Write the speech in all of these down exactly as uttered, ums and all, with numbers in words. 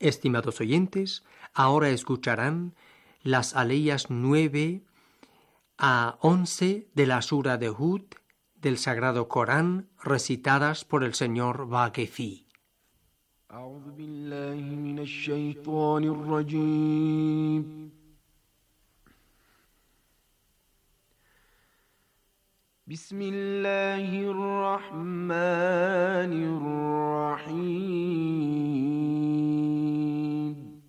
Estimados oyentes, ahora escucharán las aleyas nueve a once de la Sura de Hud del Sagrado Corán, recitadas por el señor Vaquefi. أعوذ بالله من الشيطان الرجيم. بسم الله الرحمن الرحيم.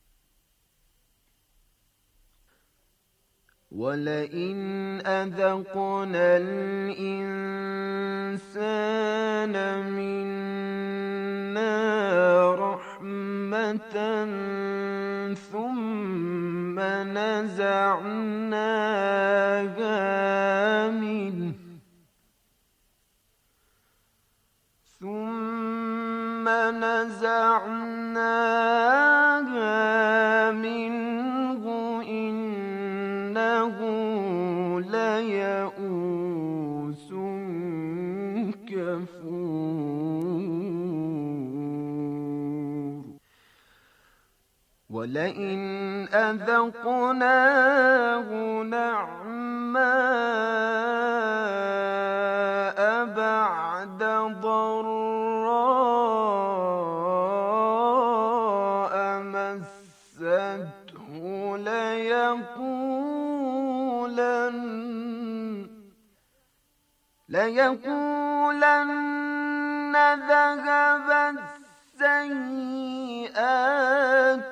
ولئن أذقنا الإنسان منا رحمة ثم نزعناها منه ثم نزعناها منه إنه ليئوس كفور. ولئن أذقناه نعماء بعد ضراء مسته ليقولن ليقولن ذهب السيئات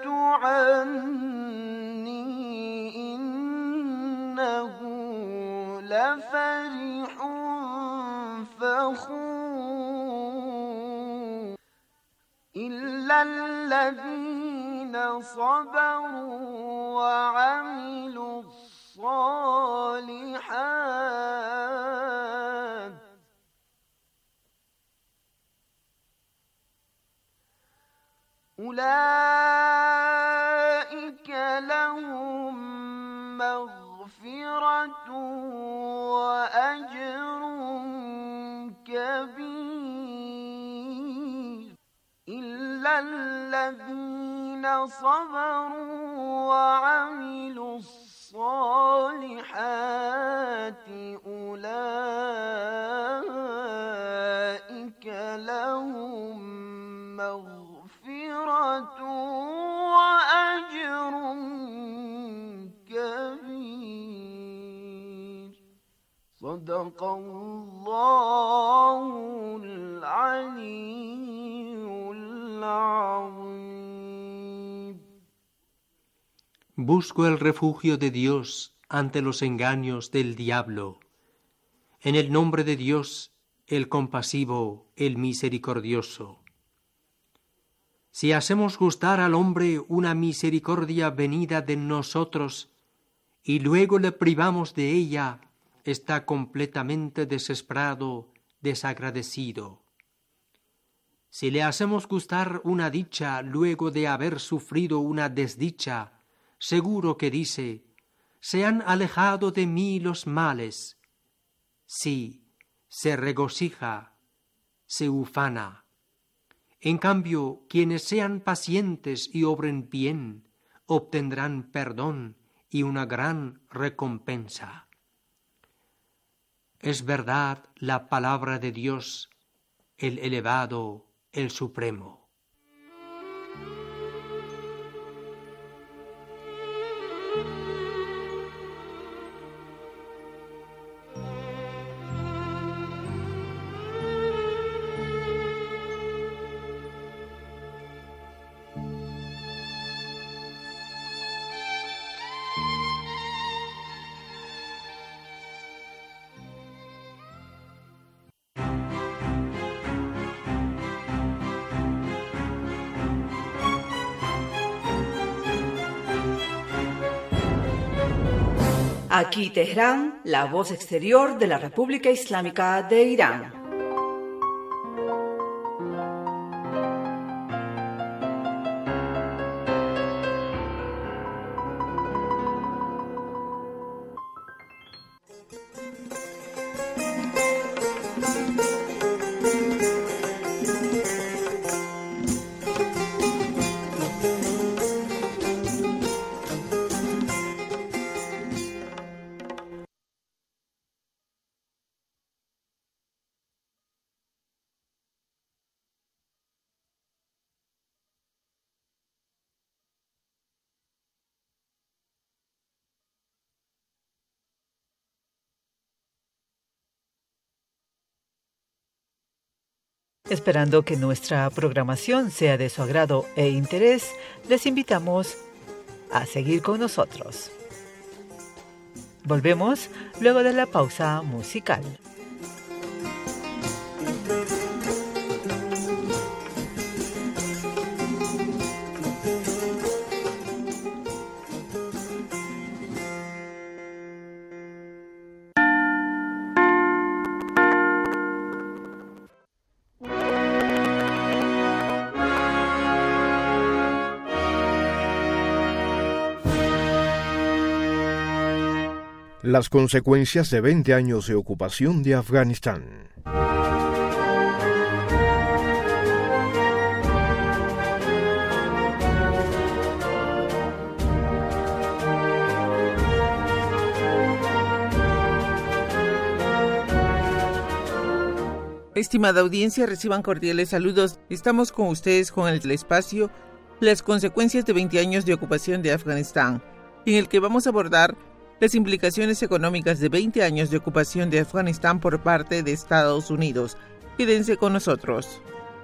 عني إنه لفرح فخور. إلا الذين صبروا وعملوا الصالحات أولئك لهم مغفرة وأجر كبير. إلا الذين صبروا وعملوا الصالحات أولئك لهم مغفرة وأجر كبير. صدق الله العلي العظيم. Busco el refugio de Dios ante los engaños del diablo. En el nombre de Dios, el compasivo, el misericordioso. Si hacemos gustar al hombre una misericordia venida de nosotros y luego le privamos de ella, está completamente desesperado, desagradecido. Si le hacemos gustar una dicha luego de haber sufrido una desdicha, seguro que dice: se han alejado de mí los males. Sí, se regocija, se ufana. En cambio, quienes sean pacientes y obren bien, obtendrán perdón y una gran recompensa. Es verdad la palabra de Dios, el elevado, el supremo. Aquí Teherán, la voz exterior de la República Islámica de Irán. Esperando que nuestra programación sea de su agrado e interés, les invitamos a seguir con nosotros. Volvemos luego de la pausa musical. Las consecuencias de veinte años de ocupación de Afganistán. Estimada audiencia, reciban cordiales saludos. Estamos con ustedes con el espacio Las consecuencias de veinte años de ocupación de Afganistán, en el que vamos a abordar las implicaciones económicas de veinte años de ocupación de Afganistán por parte de Estados Unidos. Quédense con nosotros.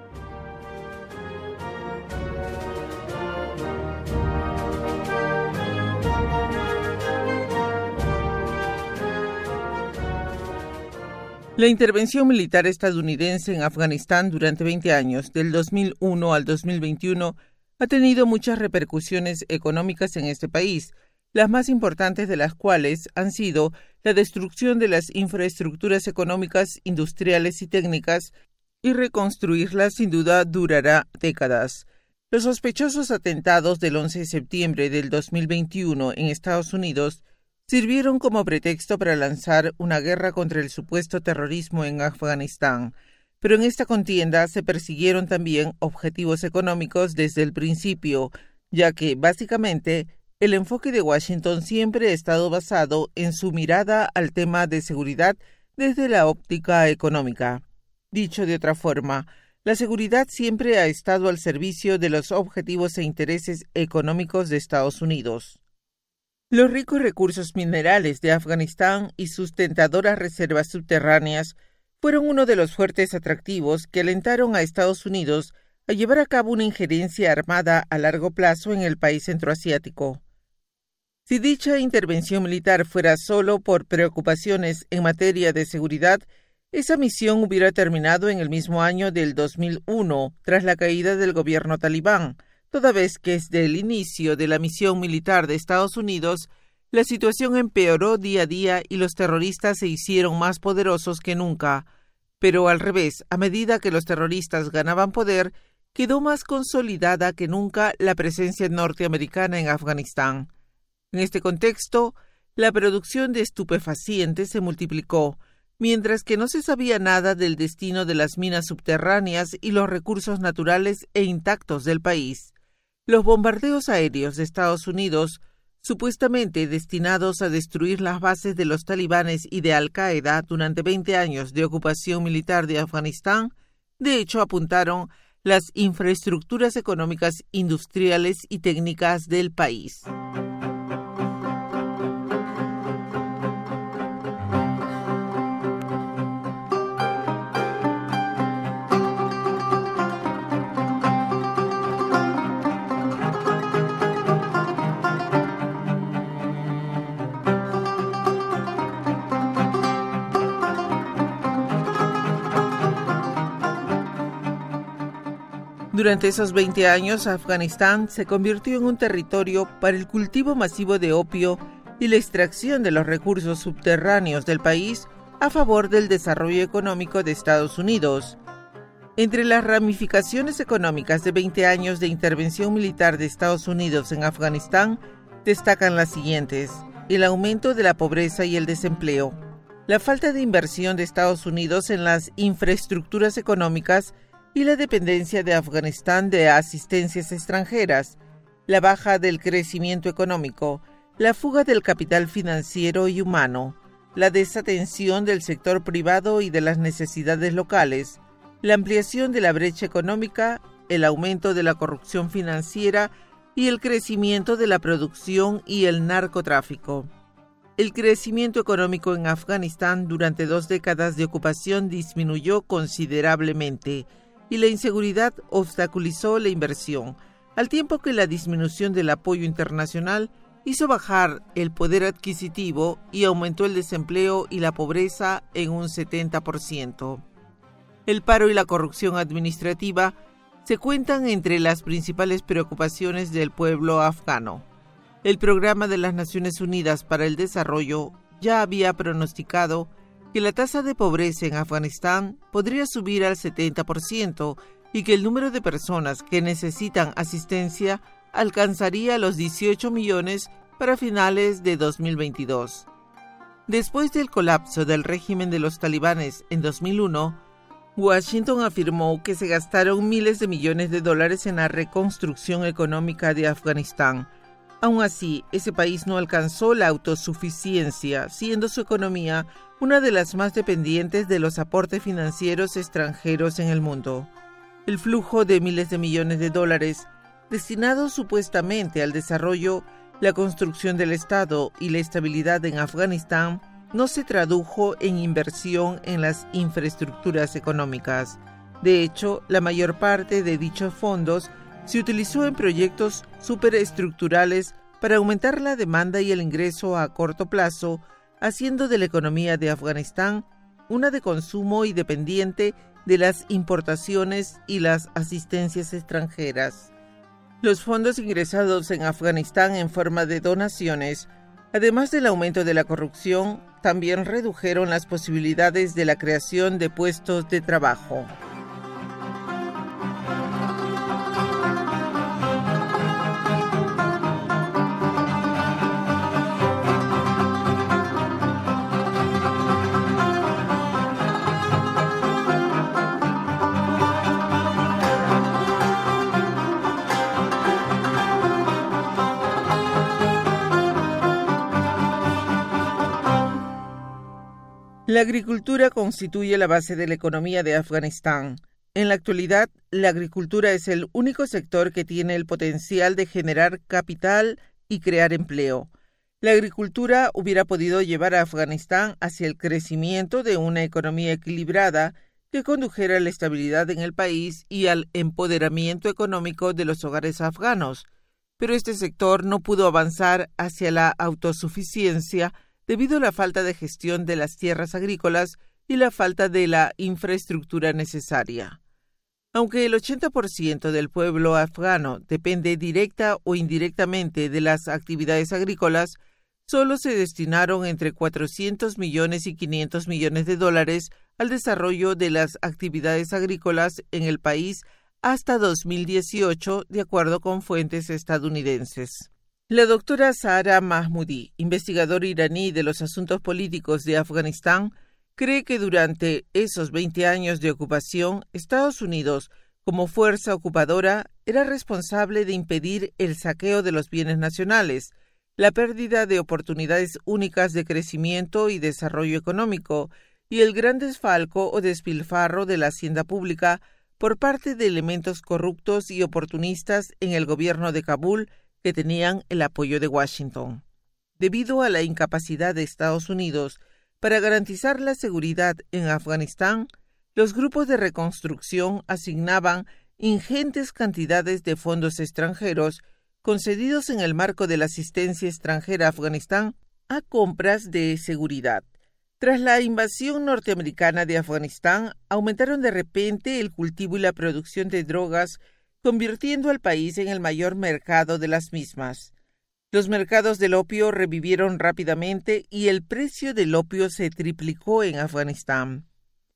La intervención militar estadounidense en Afganistán durante veinte años, del dos mil uno al dos mil veintiuno, ha tenido muchas repercusiones económicas en este país, las más importantes de las cuales han sido la destrucción de las infraestructuras económicas, industriales y técnicas, y reconstruirlas sin duda durará décadas. Los sospechosos atentados del once de septiembre del dos mil veintiuno en Estados Unidos sirvieron como pretexto para lanzar una guerra contra el supuesto terrorismo en Afganistán, pero en esta contienda se persiguieron también objetivos económicos desde el principio, ya que, básicamente, el enfoque de Washington siempre ha estado basado en su mirada al tema de seguridad desde la óptica económica. Dicho de otra forma, la seguridad siempre ha estado al servicio de los objetivos e intereses económicos de Estados Unidos. Los ricos recursos minerales de Afganistán y sus tentadoras reservas subterráneas fueron uno de los fuertes atractivos que alentaron a Estados Unidos a llevar a cabo una injerencia armada a largo plazo en el país centroasiático. Si dicha intervención militar fuera solo por preocupaciones en materia de seguridad, esa misión hubiera terminado en el mismo año del dos mil uno, tras la caída del gobierno talibán, toda vez que desde el inicio de la misión militar de Estados Unidos, la situación empeoró día a día y los terroristas se hicieron más poderosos que nunca. Pero al revés, a medida que los terroristas ganaban poder, quedó más consolidada que nunca la presencia norteamericana en Afganistán. En este contexto, la producción de estupefacientes se multiplicó, mientras que no se sabía nada del destino de las minas subterráneas y los recursos naturales e intactos del país. Los bombardeos aéreos de Estados Unidos, supuestamente destinados a destruir las bases de los talibanes y de Al-Qaeda durante veinte años de ocupación militar de Afganistán, de hecho apuntaron las infraestructuras económicas, industriales y técnicas del país. Durante esos veinte años, Afganistán se convirtió en un territorio para el cultivo masivo de opio y la extracción de los recursos subterráneos del país a favor del desarrollo económico de Estados Unidos. Entre las ramificaciones económicas de veinte años de intervención militar de Estados Unidos en Afganistán destacan las siguientes: el aumento de la pobreza y el desempleo, la falta de inversión de Estados Unidos en las infraestructuras económicas y la dependencia de Afganistán de asistencias extranjeras, la baja del crecimiento económico, la fuga del capital financiero y humano, la desatención del sector privado y de las necesidades locales, la ampliación de la brecha económica, el aumento de la corrupción financiera y el crecimiento de la producción y el narcotráfico. El crecimiento económico en Afganistán durante dos décadas de ocupación disminuyó considerablemente. y la inseguridad obstaculizó la inversión, al tiempo que la disminución del apoyo internacional hizo bajar el poder adquisitivo y aumentó el desempleo y la pobreza en un setenta por ciento. El paro y la corrupción administrativa se cuentan entre las principales preocupaciones del pueblo afgano. El Programa de las Naciones Unidas para el Desarrollo ya había pronosticado que la tasa de pobreza en Afganistán podría subir al setenta por ciento y que el número de personas que necesitan asistencia alcanzaría los dieciocho millones para finales de dos mil veintidós. Después del colapso del régimen de los talibanes en dos mil uno, Washington afirmó que se gastaron miles de millones de dólares en la reconstrucción económica de Afganistán. Aún así, ese país no alcanzó la autosuficiencia, siendo su economía una de las más dependientes de los aportes financieros extranjeros en el mundo. El flujo de miles de millones de dólares destinados supuestamente al desarrollo, la construcción del Estado y la estabilidad en Afganistán no se tradujo en inversión en las infraestructuras económicas. De hecho, la mayor parte de dichos fondos se utilizó en proyectos superestructurales para aumentar la demanda y el ingreso a corto plazo, haciendo de la economía de Afganistán una de consumo y dependiente de las importaciones y las asistencias extranjeras. Los fondos ingresados en Afganistán en forma de donaciones, además del aumento de la corrupción, también redujeron las posibilidades de la creación de puestos de trabajo. La agricultura constituye la base de la economía de Afganistán. En la actualidad, la agricultura es el único sector que tiene el potencial de generar capital y crear empleo. La agricultura hubiera podido llevar a Afganistán hacia el crecimiento de una economía equilibrada que condujera a la estabilidad en el país y al empoderamiento económico de los hogares afganos, pero este sector no pudo avanzar hacia la autosuficiencia debido a la falta de gestión de las tierras agrícolas y la falta de la infraestructura necesaria. Aunque el ochenta por ciento del pueblo afgano depende directa o indirectamente de las actividades agrícolas, solo se destinaron entre cuatrocientos millones y quinientos millones de dólares al desarrollo de las actividades agrícolas en el país hasta dos mil dieciocho, de acuerdo con fuentes estadounidenses. La doctora Sahara Mahmoudi, investigadora iraní de los asuntos políticos de Afganistán, cree que durante esos veinte años de ocupación, Estados Unidos, como fuerza ocupadora, era responsable de impedir el saqueo de los bienes nacionales, la pérdida de oportunidades únicas de crecimiento y desarrollo económico y el gran desfalco o despilfarro de la hacienda pública por parte de elementos corruptos y oportunistas en el gobierno de Kabul que tenían el apoyo de Washington. Debido a la incapacidad de Estados Unidos para garantizar la seguridad en Afganistán, los grupos de reconstrucción asignaban ingentes cantidades de fondos extranjeros concedidos en el marco de la asistencia extranjera a Afganistán a compras de seguridad. Tras la invasión norteamericana de Afganistán, aumentaron de repente el cultivo y la producción de drogas, convirtiendo al país en el mayor mercado de las mismas. Los mercados del opio revivieron rápidamente y el precio del opio se triplicó en Afganistán.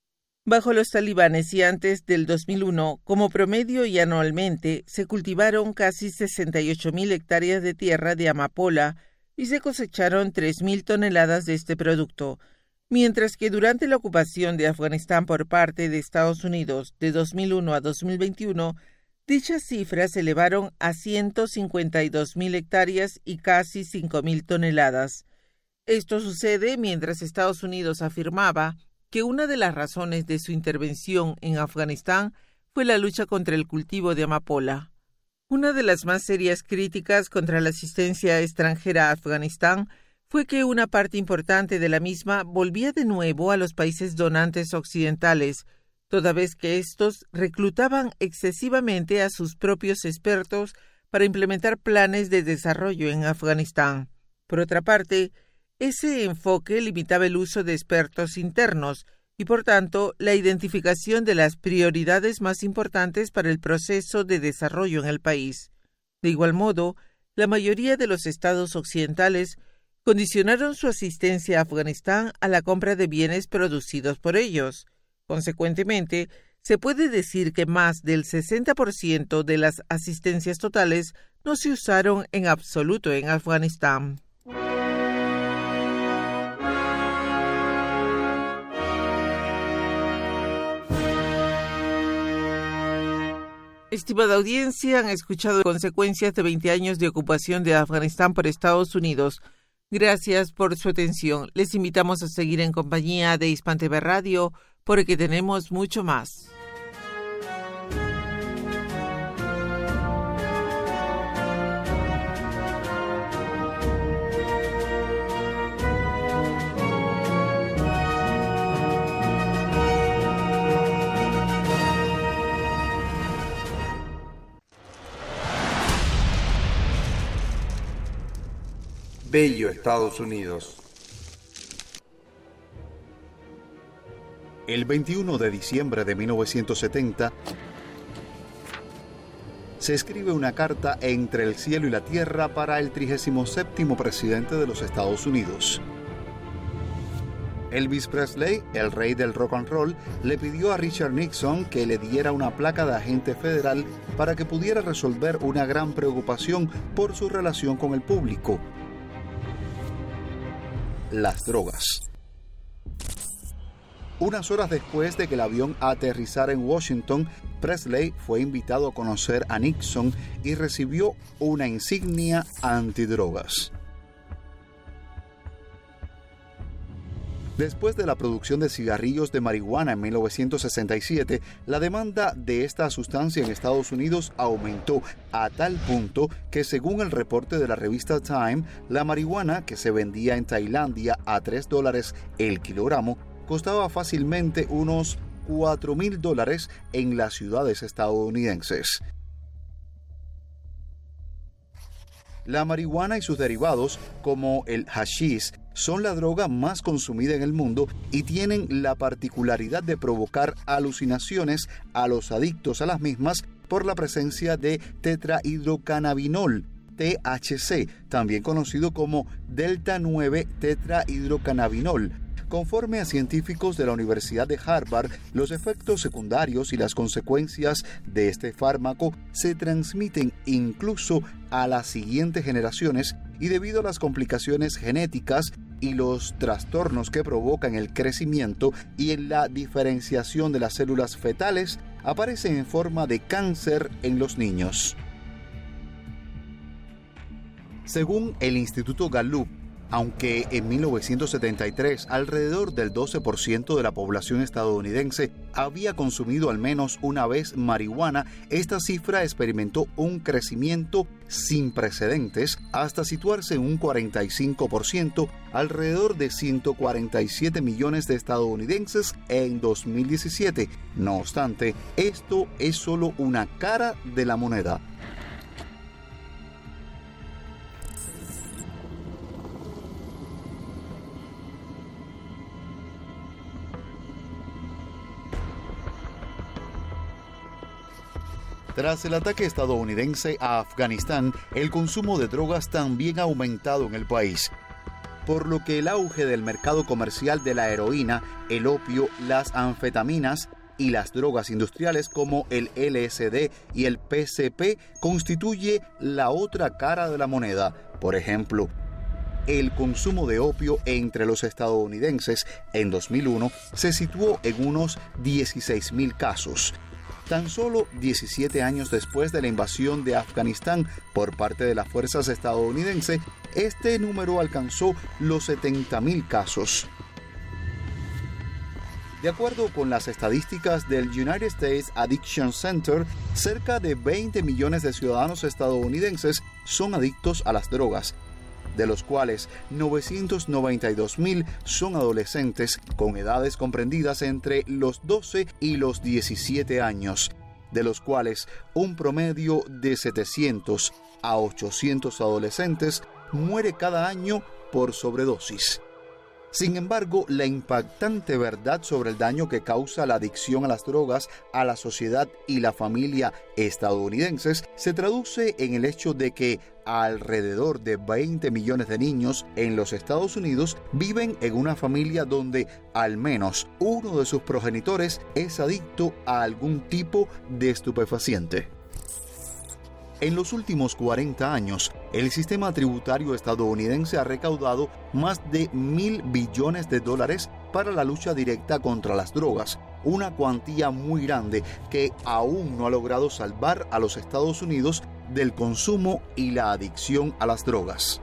Bajo los talibanes y antes del dos mil uno, como promedio y anualmente, se cultivaron casi sesenta y ocho mil hectáreas de tierra de amapola y se cosecharon tres mil toneladas de este producto, mientras que durante la ocupación de Afganistán por parte de Estados Unidos de dos mil uno a dos mil veintiuno, dichas cifras se elevaron a ciento cincuenta y dos mil hectáreas y casi cinco mil toneladas. Esto sucede mientras Estados Unidos afirmaba que una de las razones de su intervención en Afganistán fue la lucha contra el cultivo de amapola. Una de las más serias críticas contra la asistencia extranjera a Afganistán fue que una parte importante de la misma volvía de nuevo a los países donantes occidentales, toda vez que estos reclutaban excesivamente a sus propios expertos para implementar planes de desarrollo en Afganistán. Por otra parte, ese enfoque limitaba el uso de expertos internos y, por tanto, la identificación de las prioridades más importantes para el proceso de desarrollo en el país. De igual modo, la mayoría de los estados occidentales condicionaron su asistencia a Afganistán a la compra de bienes producidos por ellos. Consecuentemente, se puede decir que más del sesenta por ciento de las asistencias totales no se usaron en absoluto en Afganistán. Estimada audiencia, han escuchado consecuencias de veinte años de ocupación de Afganistán por Estados Unidos. Gracias por su atención. Les invitamos a seguir en compañía de Hispan T V Radio porque tenemos mucho más. Bello Estados Unidos. El veintiuno de diciembre de mil novecientos setenta se escribe una carta entre el cielo y la tierra para el trigésimo séptimo presidente de los Estados Unidos. Elvis Presley, el rey del rock and roll, le pidió a Richard Nixon que le diera una placa de agente federal para que pudiera resolver una gran preocupación por su relación con el público: las drogas. Unas horas después de que el avión aterrizara en Washington, Presley fue invitado a conocer a Nixon y recibió una insignia antidrogas. Después de la producción de cigarrillos de marihuana en mil novecientos sesenta y siete, la demanda de esta sustancia en Estados Unidos aumentó a tal punto que, según el reporte de la revista Time, la marihuana que se vendía en Tailandia a tres dólares el kilogramo costaba fácilmente unos cuatro mil dólares en las ciudades estadounidenses. La marihuana y sus derivados, como el hashish, son la droga más consumida en el mundo y tienen la particularidad de provocar alucinaciones a los adictos a las mismas por la presencia de tetrahidrocannabinol, T H C, también conocido como delta nueve tetrahidrocannabinol. Conforme a científicos de la Universidad de Harvard, los efectos secundarios y las consecuencias de este fármaco se transmiten incluso a las siguientes generaciones y, debido a las complicaciones genéticas y los trastornos que provocan el crecimiento y en la diferenciación de las células fetales, aparecen en forma de cáncer en los niños. Según el Instituto Gallup, aunque en mil novecientos setenta y tres alrededor del doce por ciento de la población estadounidense había consumido al menos una vez marihuana, esta cifra experimentó un crecimiento sin precedentes hasta situarse en un cuarenta y cinco por ciento, alrededor de ciento cuarenta y siete millones de estadounidenses en dos mil diecisiete. No obstante, esto es solo una cara de la moneda. Tras el ataque estadounidense a Afganistán, el consumo de drogas también ha aumentado en el país, por lo que el auge del mercado comercial de la heroína, el opio, las anfetaminas y las drogas industriales como el L S D y el P C P constituye la otra cara de la moneda. Por ejemplo, el consumo de opio entre los estadounidenses en dos mil uno se situó en unos dieciséis mil casos. Tan solo diecisiete años después de la invasión de Afganistán por parte de las fuerzas estadounidenses, este número alcanzó los setenta mil casos. De acuerdo con las estadísticas del United States Addiction Center, cerca de veinte millones de ciudadanos estadounidenses son adictos a las drogas. de los cuales novecientos noventa y dos mil son adolescentes con edades comprendidas entre los doce y los diecisiete años, de los cuales un promedio de setecientos a ochocientos adolescentes muere cada año por sobredosis. Sin embargo, la impactante verdad sobre el daño que causa la adicción a las drogas a la sociedad y la familia estadounidenses se traduce en el hecho de que alrededor de veinte millones de niños en los Estados Unidos viven en una familia donde al menos uno de sus progenitores es adicto a algún tipo de estupefaciente. En los últimos cuarenta años, el sistema tributario estadounidense ha recaudado más de mil billones de dólares para la lucha directa contra las drogas, una cuantía muy grande que aún no ha logrado salvar a los Estados Unidos del consumo y la adicción a las drogas.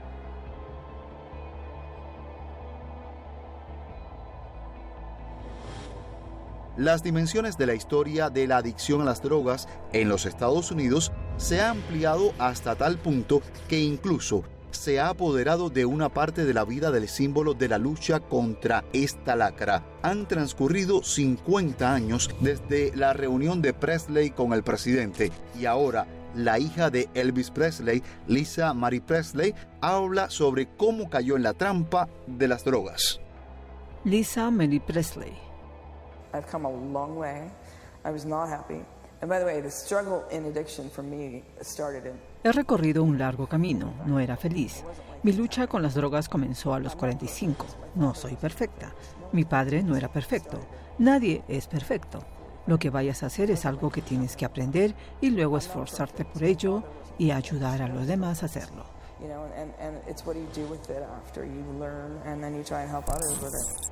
Las dimensiones de la historia de la adicción a las drogas en los Estados Unidos se ha ampliado hasta tal punto que incluso se ha apoderado de una parte de la vida del símbolo de la lucha contra esta lacra. Han transcurrido cincuenta años desde la reunión de Presley con el presidente y ahora la hija de Elvis Presley, Lisa Marie Presley, habla sobre cómo cayó en la trampa de las drogas. Lisa Marie Presley. I've come a long way. I was not happy. And by the way, the struggle in addiction for me started in... He recorrido un largo camino. No era feliz. Mi lucha con las drogas comenzó a los cuarenta y cinco. No soy perfecta. Mi padre no era perfecto. Nadie es perfecto. Lo que vayas a hacer es algo que tienes que aprender y luego esforzarte por ello y ayudar a los demás a hacerlo. You know, and, and it's what you do with it after you learn and then you try and help others with it.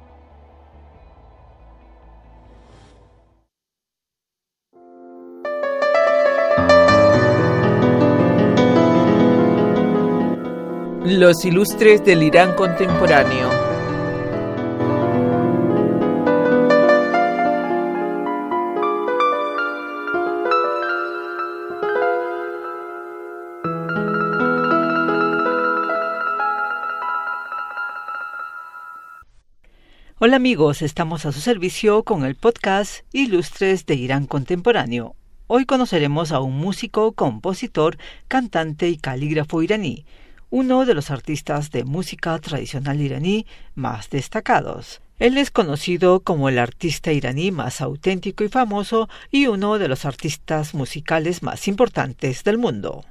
Los ilustres del Irán contemporáneo. Hola amigos, estamos a su servicio con el podcast Ilustres de Irán contemporáneo. Hoy conoceremos a un músico, compositor, cantante y calígrafo iraní, uno de los artistas de música tradicional iraní más destacados. Él es conocido como el artista iraní más auténtico y famoso y uno de los artistas musicales más importantes del mundo.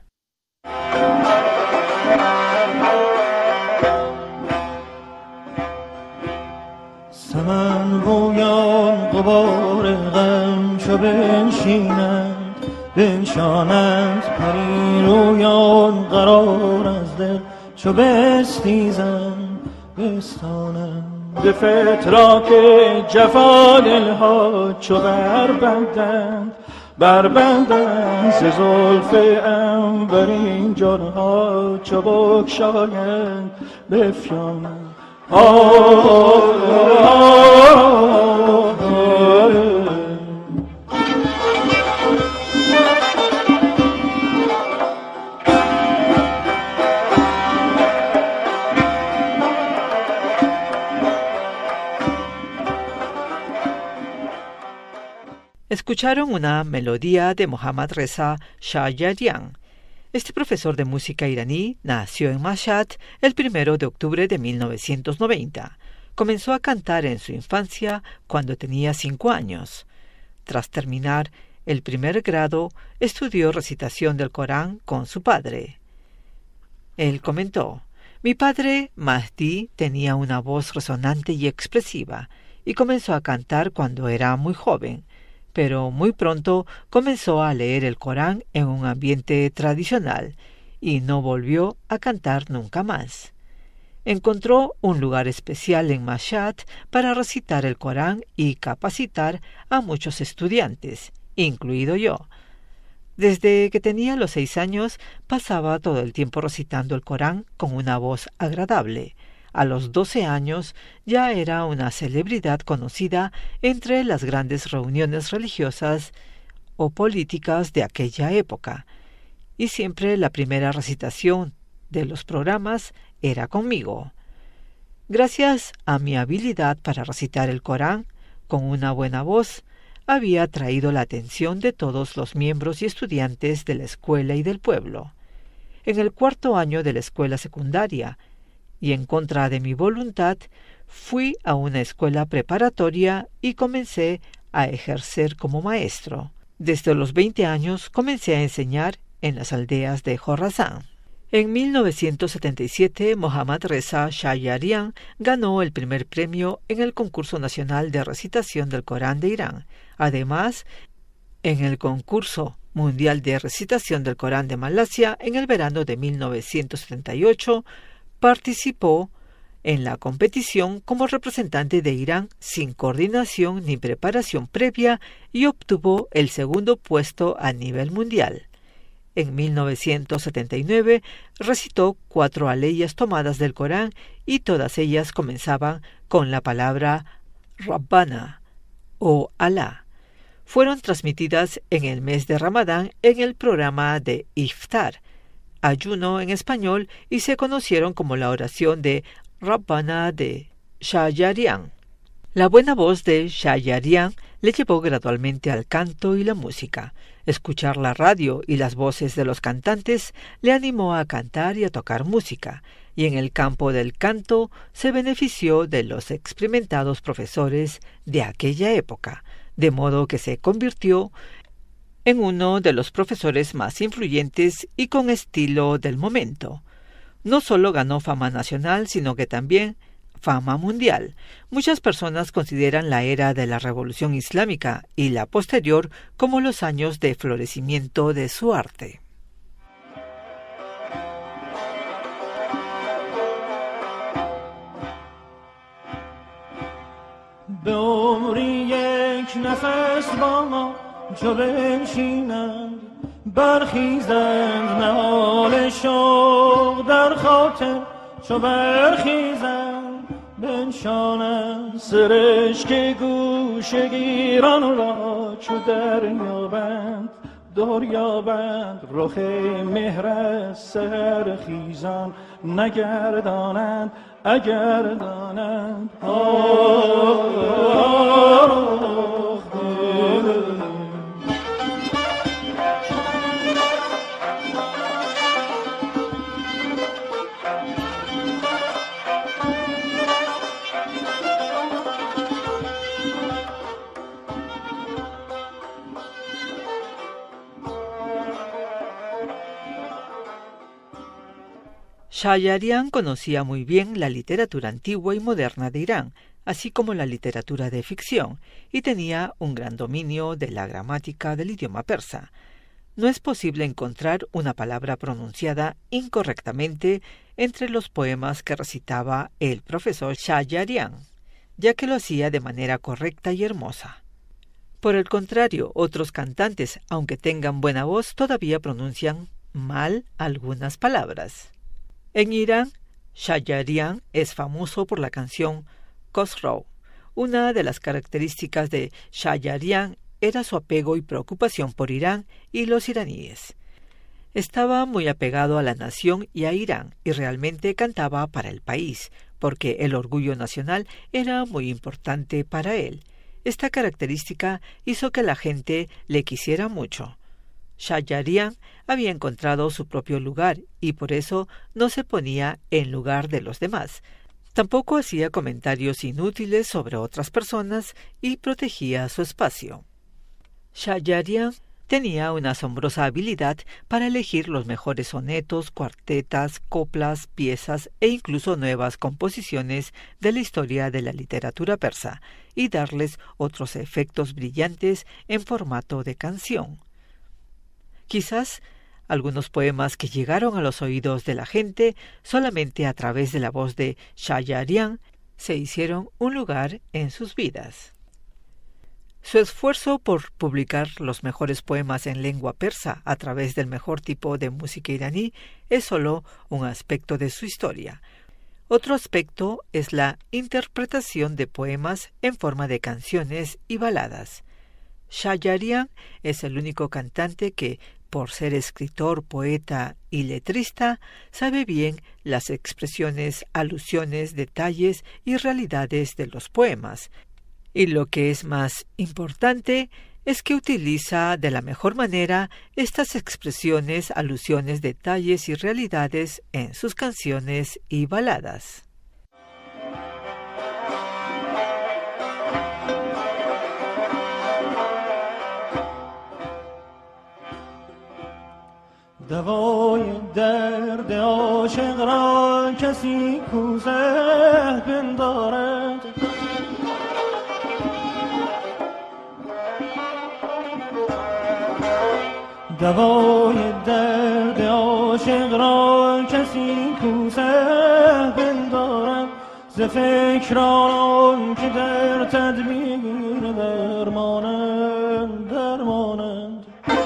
بنشانند پری رویان قرار از دل چو بستیزند بستانند به فتراک جفا دلها چو بربندند بربندند ز زلف عنبرین جانها چو بگشایند بفشانند Escucharon una melodía de Mohammad Reza Shahjaryán. Este profesor de música iraní nació en Mashhad el primero de octubre de mil novecientos noventa. Comenzó a cantar en su infancia cuando tenía cinco años. Tras terminar el primer grado, estudió recitación del Corán con su padre. Él comentó: mi padre, Mahdi, tenía una voz resonante y expresiva, y comenzó a cantar cuando era muy joven. Pero muy pronto comenzó a leer el Corán en un ambiente tradicional y no volvió a cantar nunca más. Encontró un lugar especial en Mashhad para recitar el Corán y capacitar a muchos estudiantes, incluido yo. Desde que tenía los seis años pasaba todo el tiempo recitando el Corán con una voz agradable. A los doce años ya era una celebridad conocida entre las grandes reuniones religiosas o políticas de aquella época, y siempre la primera recitación de los programas era conmigo. Gracias a mi habilidad para recitar el Corán con una buena voz, había atraído la atención de todos los miembros y estudiantes de la escuela y del pueblo. En el cuarto año de la escuela secundaria, y en contra de mi voluntad, fui a una escuela preparatoria y comencé a ejercer como maestro. Desde los veinte años comencé a enseñar en las aldeas de Jorasán. En mil novecientos setenta y siete, Mohammad Reza Shajarian ganó el primer premio en el concurso nacional de recitación del Corán de Irán. Además, en el concurso mundial de recitación del Corán de Malasia, en el verano de mil novecientos setenta y ocho, participó en la competición como representante de Irán sin coordinación ni preparación previa y obtuvo el segundo puesto a nivel mundial. En mil novecientos setenta y nueve recitó cuatro aleyas tomadas del Corán y todas ellas comenzaban con la palabra Rabbana o Alá. Fueron transmitidas en el mes de Ramadán en el programa de Iftar, ayuno en español, y se conocieron como la oración de Rabbana de Shajarian. La buena voz de Shajarian le llevó gradualmente al canto y la música. Escuchar la radio y las voces de los cantantes le animó a cantar y a tocar música, y en el campo del canto se benefició de los experimentados profesores de aquella época, de modo que se convirtió en uno de los profesores más influyentes y con estilo del momento. No solo ganó fama nacional, sino que también fama mundial. Muchas personas consideran la era de la Revolución Islámica y la posterior como los años de florecimiento de su arte. بنشانم سرشک گوش گیران را چو دریابند دریابند رخ مهر سحر خیزان نگردانند اگر دانند Shajarian conocía muy bien la literatura antigua y moderna de Irán, así como la literatura de ficción, y tenía un gran dominio de la gramática del idioma persa. No es posible encontrar una palabra pronunciada incorrectamente entre los poemas que recitaba el profesor Shajarian, ya que lo hacía de manera correcta y hermosa. Por el contrario, otros cantantes, aunque tengan buena voz, todavía pronuncian mal algunas palabras. En Irán, Shajarian es famoso por la canción Khosrow. Una de las características de Shajarian era su apego y preocupación por Irán y los iraníes. Estaba muy apegado a la nación y a Irán, y realmente cantaba para el país, porque el orgullo nacional era muy importante para él. Esta característica hizo que la gente le quisiera mucho. Shajarian había encontrado su propio lugar y por eso no se ponía en lugar de los demás. Tampoco hacía comentarios inútiles sobre otras personas y protegía su espacio. Shajarian tenía una asombrosa habilidad para elegir los mejores sonetos, cuartetas, coplas, piezas e incluso nuevas composiciones de la historia de la literatura persa y darles otros efectos brillantes en formato de canción. Quizás algunos poemas que llegaron a los oídos de la gente solamente a través de la voz de Shajarian se hicieron un lugar en sus vidas. Su esfuerzo por publicar los mejores poemas en lengua persa a través del mejor tipo de música iraní es solo un aspecto de su historia. Otro aspecto es la interpretación de poemas en forma de canciones y baladas. Shajarian es el único cantante que por ser escritor, poeta y letrista, sabe bien las expresiones, alusiones, detalles y realidades de los poemas. Y lo que es más importante es que utiliza de la mejor manera estas expresiones, alusiones, detalles y realidades en sus canciones y baladas. دوای درد عاشق را کسی کوزه پندارد دوای درد عاشق را کسی کوزه پندارد ز فکران که در تدبیر درمانند درمانند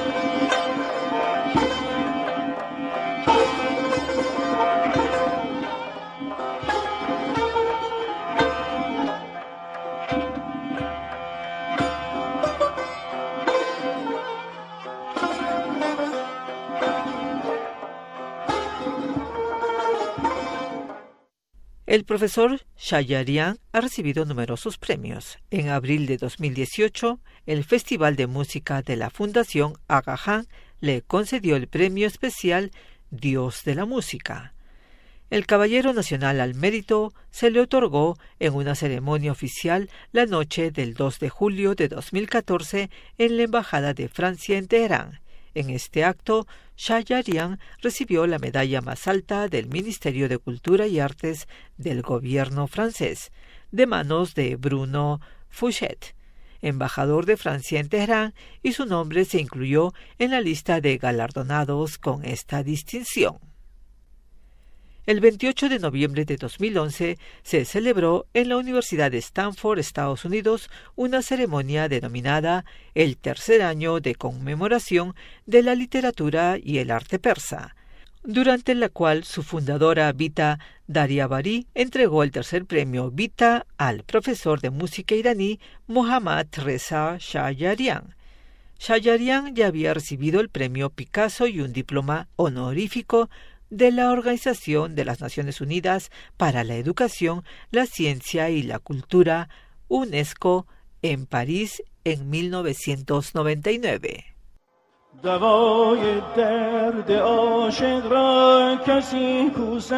El profesor Shajarian ha recibido numerosos premios. En abril de dos mil dieciocho, el Festival de Música de la Fundación Aga Khan le concedió el premio especial Dios de la Música. El Caballero Nacional al Mérito se le otorgó en una ceremonia oficial la noche del dos de julio de dos mil catorce en la Embajada de Francia en Teherán. En este acto, Shajarian recibió la medalla más alta del Ministerio de Cultura y Artes del gobierno francés, de manos de Bruno Fouchet, embajador de Francia en Teherán, y su nombre se incluyó en la lista de galardonados con esta distinción. El veintiocho de noviembre de dos mil once se celebró en la Universidad de Stanford, Estados Unidos, una ceremonia denominada el tercer año de conmemoración de la literatura y el arte persa, durante la cual su fundadora Vita Daryabari entregó el tercer premio Vita al profesor de música iraní Mohammad Reza Shajarian. Shajarian ya había recibido el premio Picasso y un diploma honorífico de la Organización de las Naciones Unidas para la Educación, la Ciencia y la Cultura, UNESCO, en París en mil novecientos noventa y nueve. دوای درد عاشق را کسی کوسه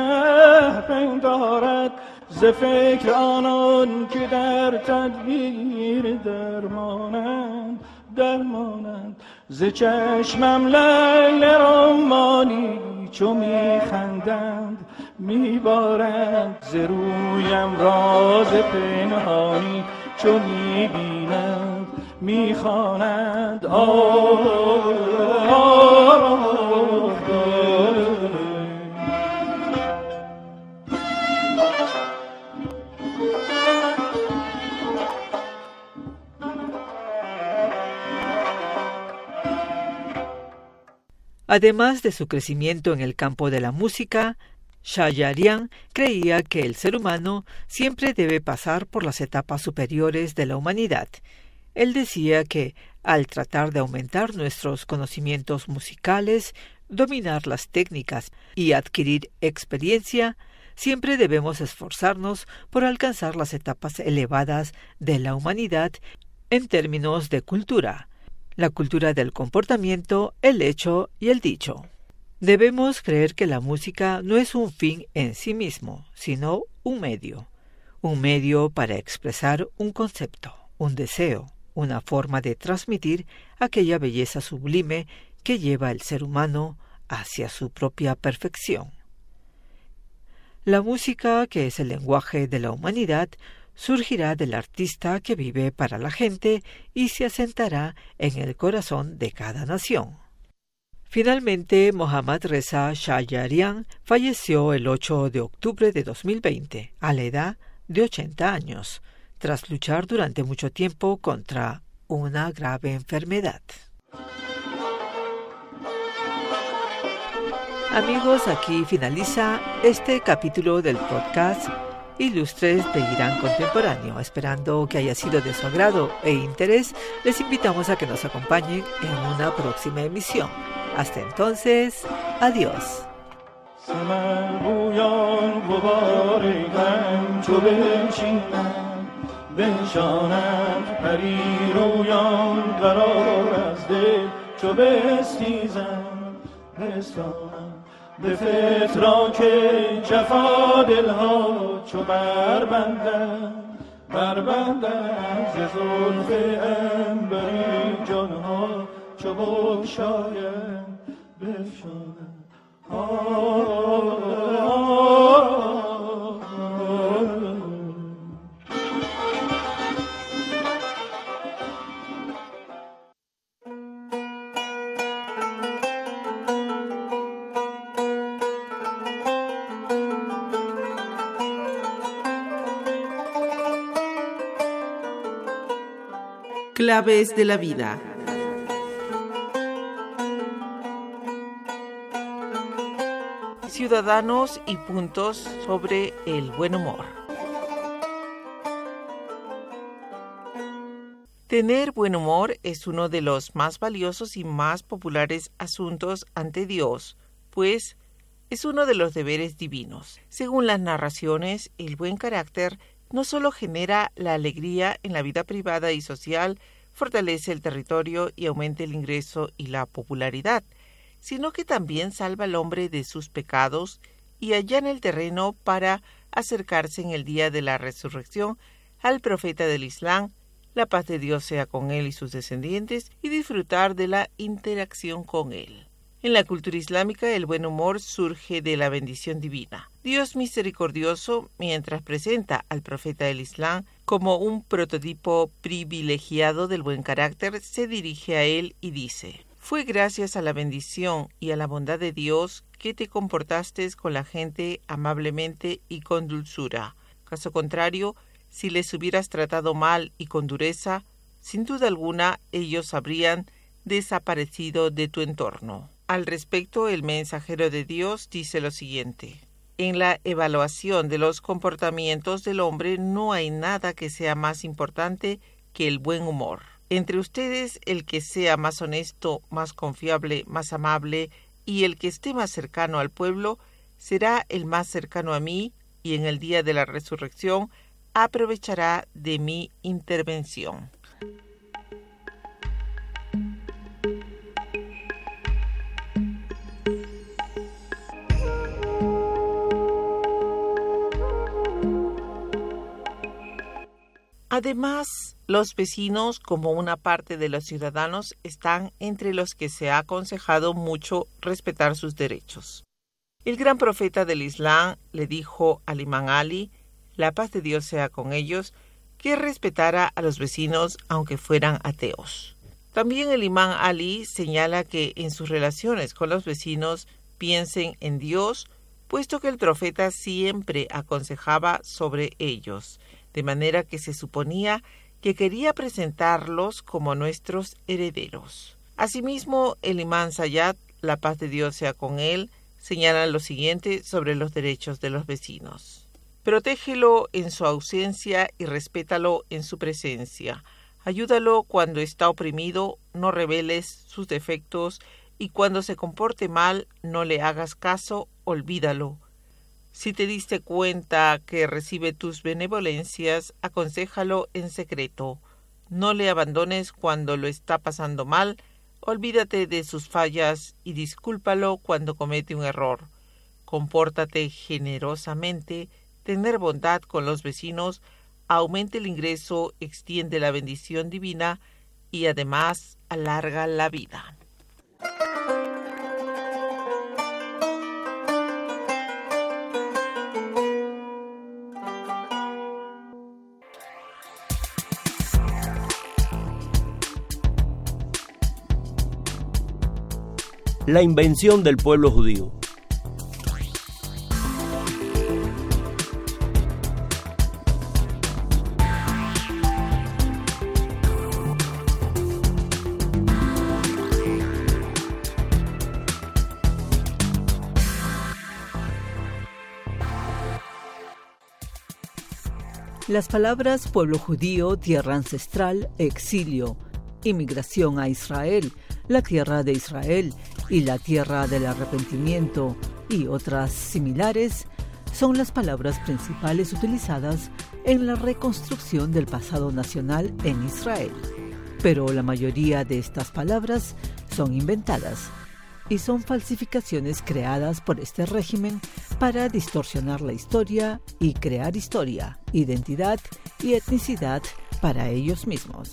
پندارد ز فکر آنان که در تدبیر درمانند درمانند ز چشمم لیل رمانی چو میخندند میبارند ز رویم راز پنهانی چو میبینند میخوانند آه Además de su crecimiento en el campo de la música, Shajarian creía que el ser humano siempre debe pasar por las etapas superiores de la humanidad. Él decía que, al tratar de aumentar nuestros conocimientos musicales, dominar las técnicas y adquirir experiencia, siempre debemos esforzarnos por alcanzar las etapas elevadas de la humanidad en términos de cultura, la cultura del comportamiento, el hecho y el dicho. Debemos creer que la música no es un fin en sí mismo, sino un medio, un medio para expresar un concepto, un deseo, una forma de transmitir aquella belleza sublime que lleva el ser humano hacia su propia perfección. La música, que es el lenguaje de la humanidad, surgirá del artista que vive para la gente y se asentará en el corazón de cada nación. Finalmente, Mohammad Reza Shajarian falleció el ocho de octubre de dos mil veinte, a la edad de ochenta años, tras luchar durante mucho tiempo contra una grave enfermedad. Amigos, aquí finaliza este capítulo del podcast Ilustres de Irán Contemporáneo. Esperando que haya sido de su agrado e interés, les invitamos a que nos acompañen en una próxima emisión. Hasta entonces, adiós. به فتراک جفا دلها چو بربندند بربندند ز زلف عنبری جانها چو بگشایند بفشانند. Claves de la vida. Ciudadanos y puntos sobre el buen humor. Tener buen humor es uno de los más valiosos y más populares asuntos ante Dios, pues es uno de los deberes divinos. Según las narraciones, el buen carácter no solo genera la alegría en la vida privada y social, fortalece el territorio y aumenta el ingreso y la popularidad, sino que también salva al hombre de sus pecados y allana el terreno para acercarse en el día de la resurrección al profeta del Islam, la paz de Dios sea con él y sus descendientes, y disfrutar de la interacción con él. En la cultura islámica, el buen humor surge de la bendición divina. Dios misericordioso, mientras presenta al profeta del Islam como un prototipo privilegiado del buen carácter, se dirige a él y dice: «Fue gracias a la bendición y a la bondad de Dios que te comportaste con la gente amablemente y con dulzura. Caso contrario, si les hubieras tratado mal y con dureza, sin duda alguna ellos habrían desaparecido de tu entorno». Al respecto, el mensajero de Dios dice lo siguiente: en la evaluación de los comportamientos del hombre no hay nada que sea más importante que el buen humor. Entre ustedes, el que sea más honesto, más confiable, más amable y el que esté más cercano al pueblo, será el más cercano a mí, y en el día de la resurrección aprovechará de mi intervención. Además, los vecinos, como una parte de los ciudadanos, están entre los que se ha aconsejado mucho respetar sus derechos. El gran profeta del Islam le dijo al imán Ali, la paz de Dios sea con ellos, que respetara a los vecinos aunque fueran ateos. También el imán Ali señala que en sus relaciones con los vecinos piensen en Dios, puesto que el profeta siempre aconsejaba sobre ellos, de manera que se suponía que quería presentarlos como nuestros herederos. Asimismo, el imán Sayyad, la paz de Dios sea con él, señala lo siguiente sobre los derechos de los vecinos: protégelo en su ausencia y respétalo en su presencia. Ayúdalo cuando está oprimido, no reveles sus defectos, y cuando se comporte mal, no le hagas caso, olvídalo. Si te diste cuenta que recibe tus benevolencias, aconséjalo en secreto. No le abandones cuando lo está pasando mal, olvídate de sus fallas y discúlpalo cuando comete un error. Compórtate generosamente, tener bondad con los vecinos, aumenta el ingreso, extiende la bendición divina y además alarga la vida. La invención del pueblo judío. Las palabras pueblo judío, tierra ancestral, exilio, inmigración a Israel, la tierra de Israel y la tierra del arrepentimiento y otras similares son las palabras principales utilizadas en la reconstrucción del pasado nacional en Israel. Pero la mayoría de estas palabras son inventadas y son falsificaciones creadas por este régimen para distorsionar la historia y crear historia, identidad y etnicidad para ellos mismos.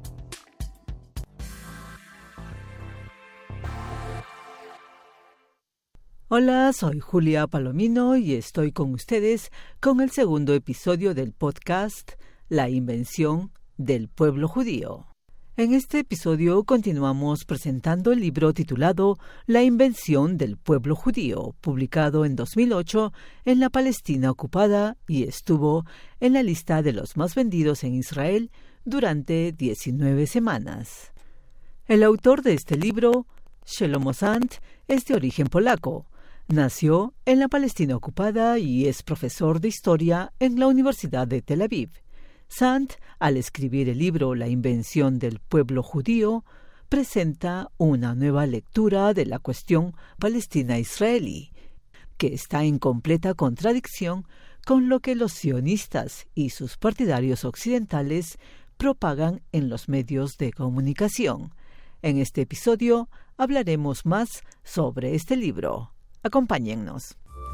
Hola, soy Julia Palomino y estoy con ustedes con el segundo episodio del podcast La invención del pueblo judío. En este episodio continuamos presentando el libro titulado La invención del pueblo judío, publicado en dos mil ocho en la Palestina ocupada y estuvo en la lista de los más vendidos en Israel durante diecinueve semanas. El autor de este libro, Shlomo Sand, es de origen polaco. Nació en la Palestina ocupada y es profesor de historia en la Universidad de Tel Aviv. Sand, al escribir el libro La invención del pueblo judío, presenta una nueva lectura de la cuestión palestina-israelí, que está en completa contradicción con lo que los sionistas y sus partidarios occidentales propagan en los medios de comunicación. En este episodio hablaremos más sobre este libro. Acompáñennos.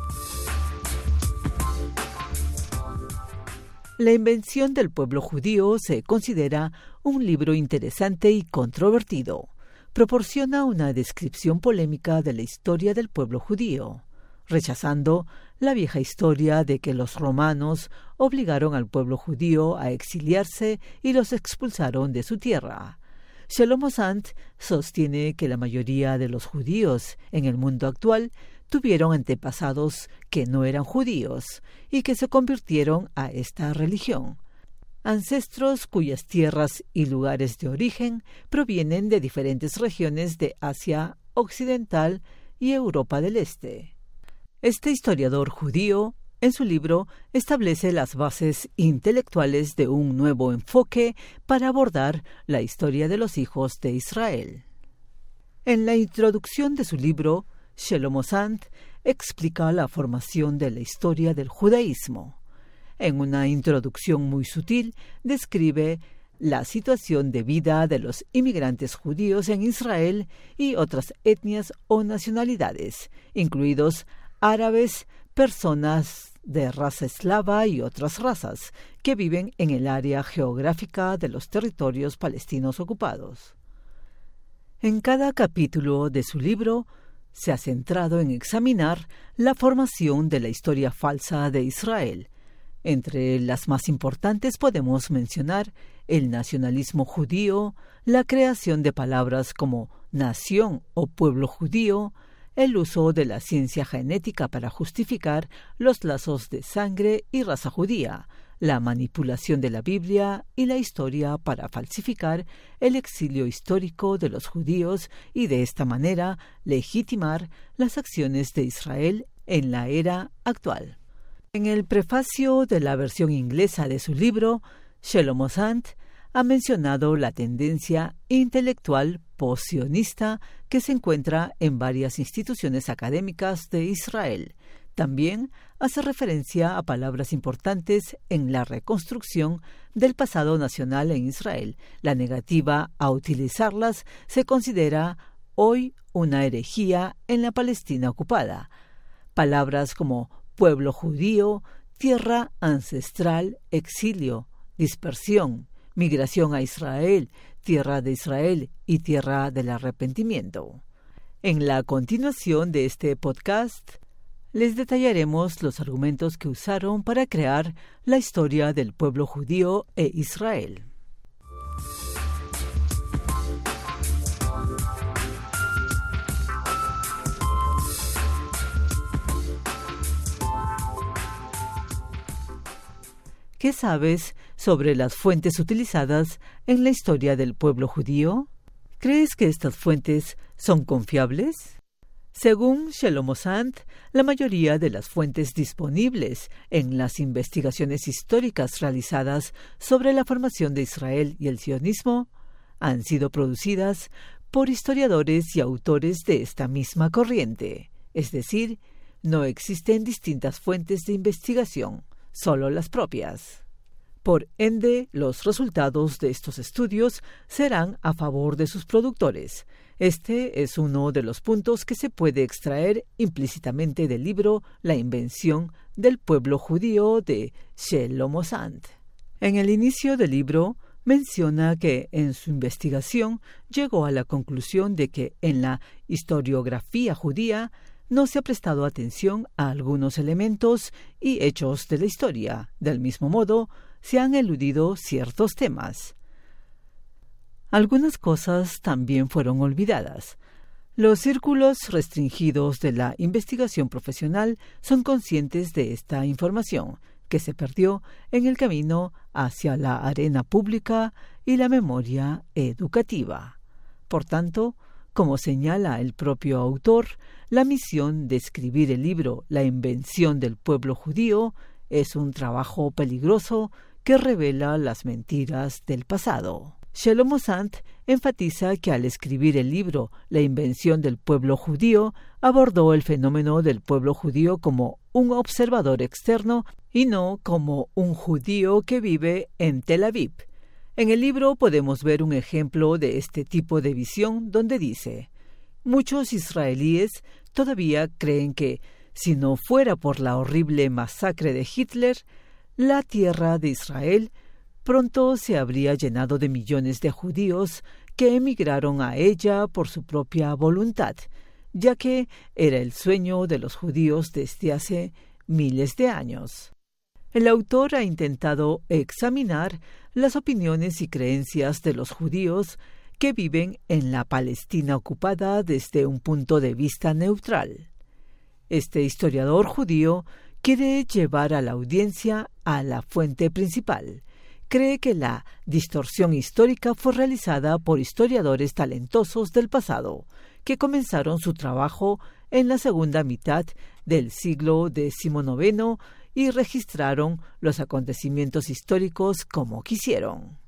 La invención del pueblo judío se considera un libro interesante y controvertido. Proporciona una descripción polémica de la historia del pueblo judío, rechazando la vieja historia de que los romanos obligaron al pueblo judío a exiliarse y los expulsaron de su tierra. Shlomo Sand sostiene que la mayoría de los judíos en el mundo actual tuvieron antepasados que no eran judíos y que se convirtieron a esta religión. Ancestros cuyas tierras y lugares de origen provienen de diferentes regiones de Asia Occidental y Europa del Este. Este historiador judío, en su libro, establece las bases intelectuales de un nuevo enfoque para abordar la historia de los hijos de Israel. En la introducción de su libro, Shlomo Sand explica la formación de la historia del judaísmo. En una introducción muy sutil, describe la situación de vida de los inmigrantes judíos en Israel y otras etnias o nacionalidades, incluidos árabes, personas de raza eslava y otras razas que viven en el área geográfica de los territorios palestinos ocupados. En cada capítulo de su libro, se ha centrado en examinar la formación de la historia falsa de Israel. Entre las más importantes podemos mencionar el nacionalismo judío, la creación de palabras como nación o pueblo judío, el uso de la ciencia genética para justificar los lazos de sangre y raza judía, la manipulación de la Biblia y la historia para falsificar el exilio histórico de los judíos y de esta manera legitimar las acciones de Israel en la era actual. En el prefacio de la versión inglesa de su libro, Shlomo Sand ha mencionado la tendencia intelectual post-sionista que se encuentra en varias instituciones académicas de Israel. También hace referencia a palabras importantes en la reconstrucción del pasado nacional en Israel. La negativa a utilizarlas se considera hoy una herejía en la Palestina ocupada. Palabras como pueblo judío, tierra ancestral, exilio, dispersión, migración a Israel, tierra de Israel y tierra del arrepentimiento. En la continuación de este podcast, les detallaremos los argumentos que usaron para crear la historia del pueblo judío e Israel. ¿Qué sabes sobre las fuentes utilizadas en la historia del pueblo judío? ¿Crees que estas fuentes son confiables? Según Shlomo Sand, la mayoría de las fuentes disponibles en las investigaciones históricas realizadas sobre la formación de Israel y el sionismo han sido producidas por historiadores y autores de esta misma corriente, es decir, no existen distintas fuentes de investigación, solo las propias. Por ende, los resultados de estos estudios serán a favor de sus productores. Este es uno de los puntos que se puede extraer implícitamente del libro La invención del pueblo judío de Shlomo Sand. En el inicio del libro menciona que en su investigación llegó a la conclusión de que en la historiografía judía no se ha prestado atención a algunos elementos y hechos de la historia. Del mismo modo, se han eludido ciertos temas. Algunas cosas también fueron olvidadas. Los círculos restringidos de la investigación profesional son conscientes de esta información, que se perdió en el camino hacia la arena pública y la memoria educativa. Por tanto, como señala el propio autor, la misión de escribir el libro La invención del pueblo judío es un trabajo peligroso que revela las mentiras del pasado. Shlomo Sand enfatiza que al escribir el libro La invención del pueblo judío, abordó el fenómeno del pueblo judío como un observador externo y no como un judío que vive en Tel Aviv. En el libro podemos ver un ejemplo de este tipo de visión donde dice: muchos israelíes todavía creen que, si no fuera por la horrible masacre de Hitler, la tierra de Israel pronto se habría llenado de millones de judíos que emigraron a ella por su propia voluntad, ya que era el sueño de los judíos desde hace miles de años. El autor ha intentado examinar las opiniones y creencias de los judíos que viven en la Palestina ocupada desde un punto de vista neutral. Este historiador judío quiere llevar a la audiencia a la fuente principal. Cree que la distorsión histórica fue realizada por historiadores talentosos del pasado, que comenzaron su trabajo en la segunda mitad del siglo diecinueve y registraron los acontecimientos históricos como quisieron.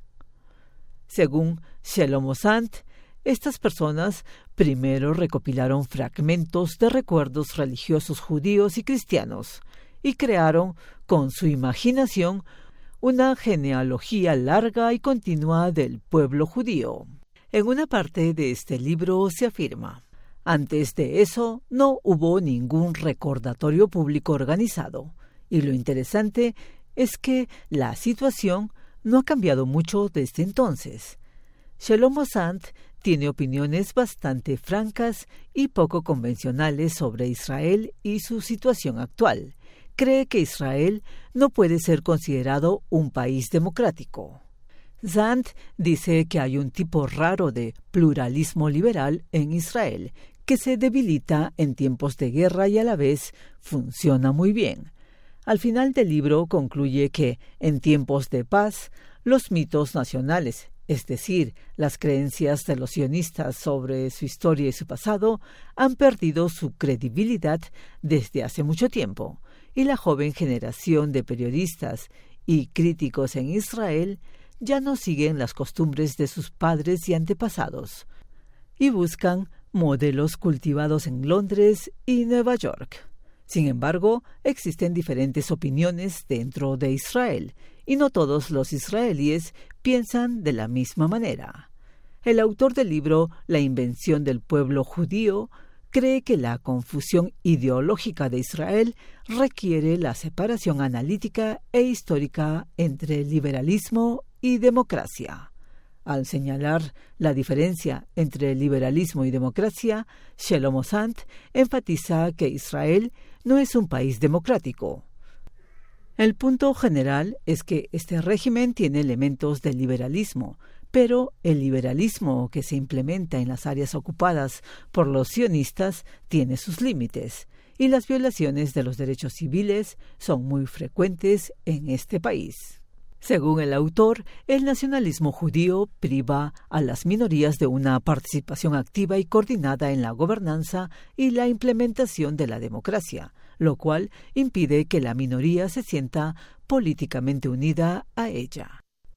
Según Shlomo Sand, estas personas primero recopilaron fragmentos de recuerdos religiosos judíos y cristianos y crearon con su imaginación una genealogía larga y continua del pueblo judío. En una parte de este libro se afirma: antes de eso no hubo ningún recordatorio público organizado, y lo interesante es que la situación no ha cambiado mucho desde entonces. Shlomo Sand tiene opiniones bastante francas y poco convencionales sobre Israel y su situación actual. Cree que Israel no puede ser considerado un país democrático. Sand dice que hay un tipo raro de pluralismo liberal en Israel, que se debilita en tiempos de guerra y a la vez funciona muy bien. Al final del libro concluye que, en tiempos de paz, los mitos nacionales, es decir, las creencias de los sionistas sobre su historia y su pasado, han perdido su credibilidad desde hace mucho tiempo, y la joven generación de periodistas y críticos en Israel ya no siguen las costumbres de sus padres y antepasados, y buscan modelos cultivados en Londres y Nueva York. Sin embargo, existen diferentes opiniones dentro de Israel, y no todos los israelíes piensan de la misma manera. El autor del libro La invención del pueblo judío cree que la confusión ideológica de Israel requiere la separación analítica e histórica entre liberalismo y democracia. Al señalar la diferencia entre liberalismo y democracia, Shlomo Sand enfatiza que Israel no es un país democrático. El punto general es que este régimen tiene elementos de liberalismo, pero el liberalismo que se implementa en las áreas ocupadas por los sionistas tiene sus límites, y las violaciones de los derechos civiles son muy frecuentes en este país. Según el autor, el nacionalismo judío priva a las minorías de una participación activa y coordinada en la gobernanza y la implementación de la democracia, lo cual impide que la minoría se sienta políticamente unida a ella.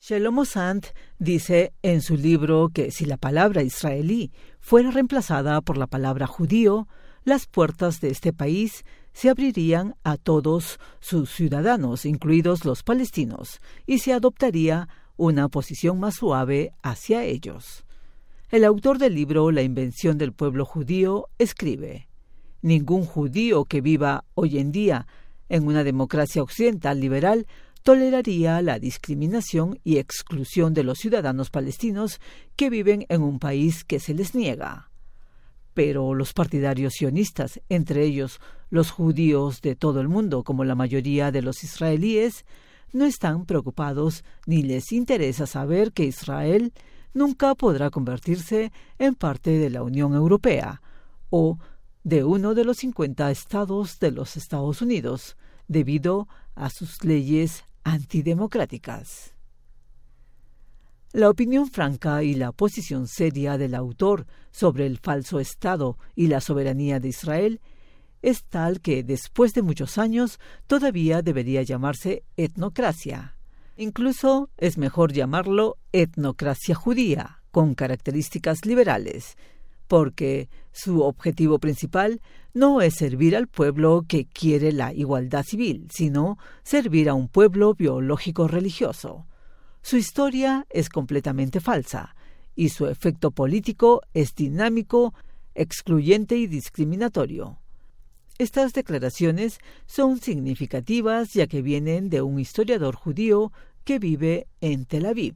Shlomo Sand dice en su libro que si la palabra israelí fuera reemplazada por la palabra judío, las puertas de este país se abrirían a todos sus ciudadanos, incluidos los palestinos, y se adoptaría una posición más suave hacia ellos. El autor del libro La invención del pueblo judío escribe: ningún judío que viva hoy en día en una democracia occidental liberal toleraría la discriminación y exclusión de los ciudadanos palestinos que viven en un país que se les niega. Pero los partidarios sionistas, entre ellos los judíos de todo el mundo, como la mayoría de los israelíes, no están preocupados ni les interesa saber que Israel nunca podrá convertirse en parte de la Unión Europea o de uno de los cincuenta estados de los Estados Unidos, debido a sus leyes antidemocráticas. La opinión franca y la posición seria del autor sobre el falso Estado y la soberanía de Israel es tal que después de muchos años todavía debería llamarse etnocracia. Incluso es mejor llamarlo etnocracia judía, con características liberales, porque su objetivo principal no es servir al pueblo que quiere la igualdad civil, sino servir a un pueblo biológico religioso. Su historia es completamente falsa, y su efecto político es dinámico, excluyente y discriminatorio. Estas declaraciones son significativas ya que vienen de un historiador judío que vive en Tel Aviv.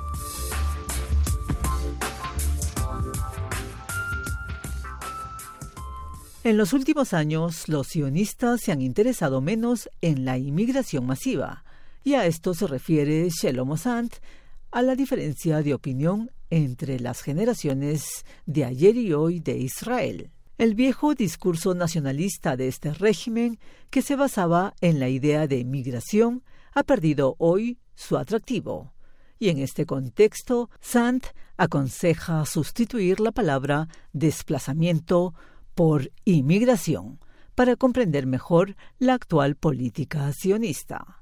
En los últimos años, los sionistas se han interesado menos en la inmigración masiva, y a esto se refiere Shlomo Sand, a la diferencia de opinión entre las generaciones de ayer y hoy de Israel. El viejo discurso nacionalista de este régimen, que se basaba en la idea de migración, ha perdido hoy su atractivo. Y en este contexto, Sand aconseja sustituir la palabra desplazamiento por inmigración, para comprender mejor la actual política sionista.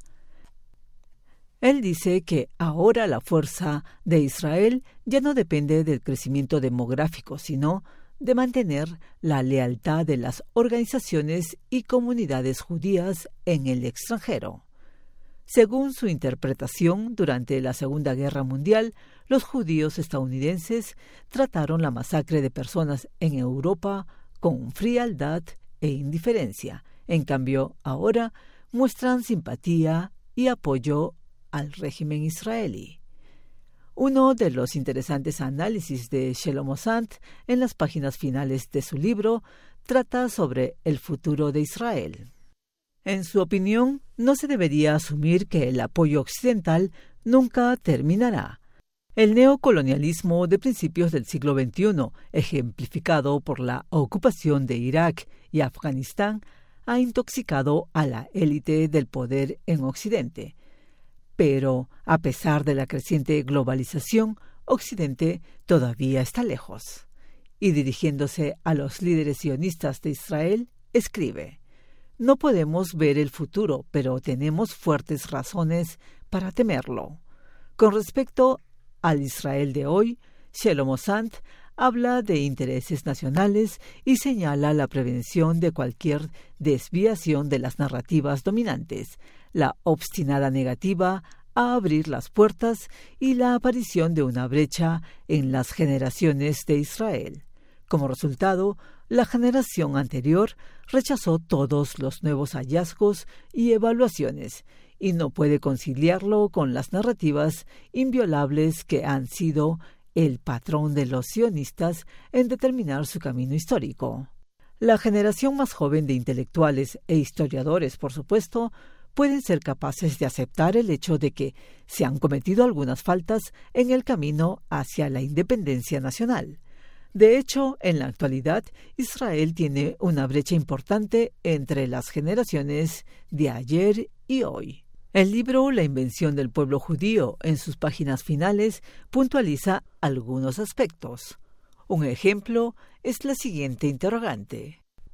Él dice que ahora la fuerza de Israel ya no depende del crecimiento demográfico, sino de mantener la lealtad de las organizaciones y comunidades judías en el extranjero. Según su interpretación, durante la Segunda Guerra Mundial, los judíos estadounidenses trataron la masacre de personas en Europa con frialdad e indiferencia. En cambio, ahora muestran simpatía y apoyo al régimen israelí. Uno de los interesantes análisis de Shlomo Sand en las páginas finales de su libro trata sobre el futuro de Israel. En su opinión, no se debería asumir que el apoyo occidental nunca terminará. El neocolonialismo de principios del siglo veintiuno, ejemplificado por la ocupación de Irak y Afganistán, ha intoxicado a la élite del poder en Occidente. Pero, a pesar de la creciente globalización, Occidente todavía está lejos. Y dirigiéndose a los líderes sionistas de Israel, escribe: no podemos ver el futuro, pero tenemos fuertes razones para temerlo. Con respecto al Israel de hoy, Shlomo Sand habla de intereses nacionales y señala la prevención de cualquier desviación de las narrativas dominantes, la obstinada negativa a abrir las puertas y la aparición de una brecha en las generaciones de Israel. Como resultado, la generación anterior rechazó todos los nuevos hallazgos y evaluaciones, y no puede conciliarlo con las narrativas inviolables que han sido el patrón de los sionistas en determinar su camino histórico. La generación más joven de intelectuales e historiadores, por supuesto, pueden ser capaces de aceptar el hecho de que se han cometido algunas faltas en el camino hacia la independencia nacional. De hecho, en la actualidad, Israel tiene una brecha importante entre las generaciones de ayer y hoy. El libro La invención del pueblo judío, en sus páginas finales, puntualiza algunos aspectos. Un ejemplo es la siguiente interrogante: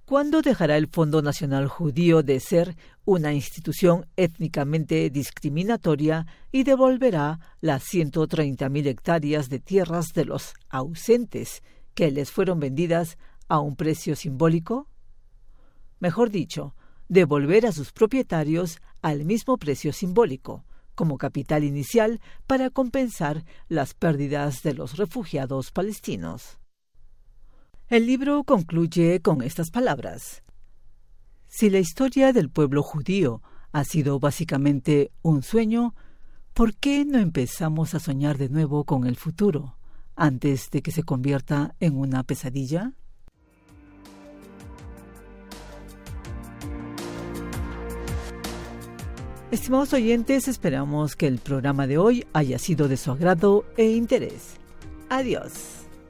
¿Cuándo dejará el Fondo Nacional Judío de ser una institución étnicamente discriminatoria y devolverá las ciento treinta mil hectáreas de tierras de los ausentes que les fueron vendidas a un precio simbólico? Mejor dicho, devolver a sus propietarios al mismo precio simbólico, como capital inicial para compensar las pérdidas de los refugiados palestinos. El libro concluye con estas palabras: si la historia del pueblo judío ha sido básicamente un sueño, ¿por qué no empezamos a soñar de nuevo con el futuro antes de que se convierta en una pesadilla? Estimados oyentes, esperamos que el programa de hoy haya sido de su agrado e interés. Adiós.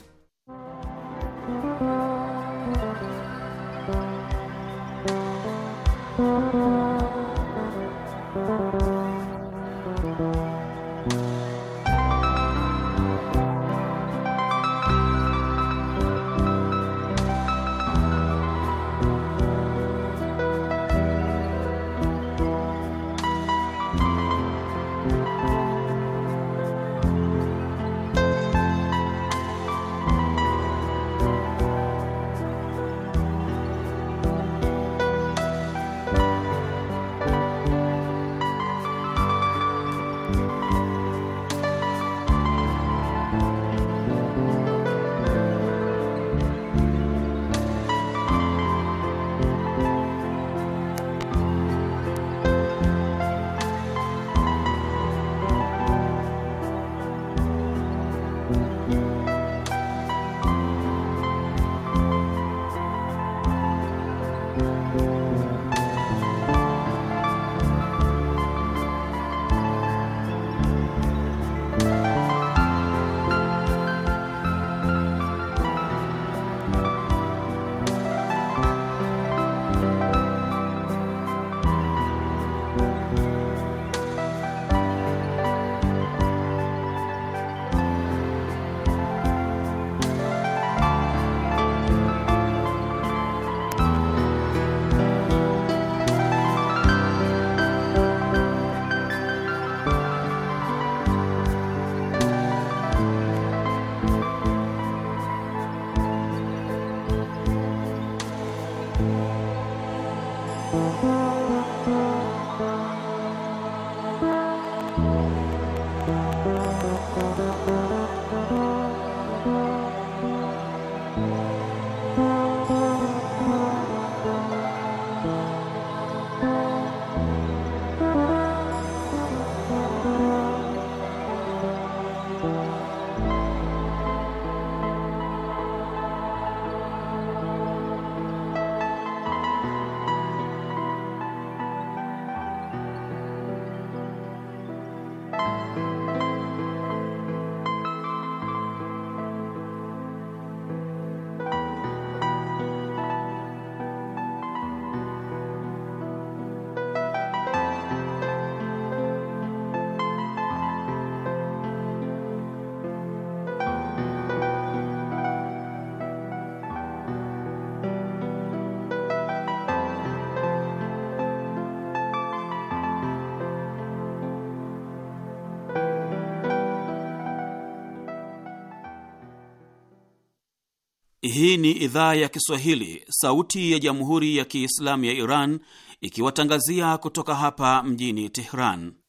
Hii ni idhaa ya Kiswahili, sauti ya Jamhuri ya Kiislamu ya Iran, ikiwatangazia kutoka hapa mjini Tehran.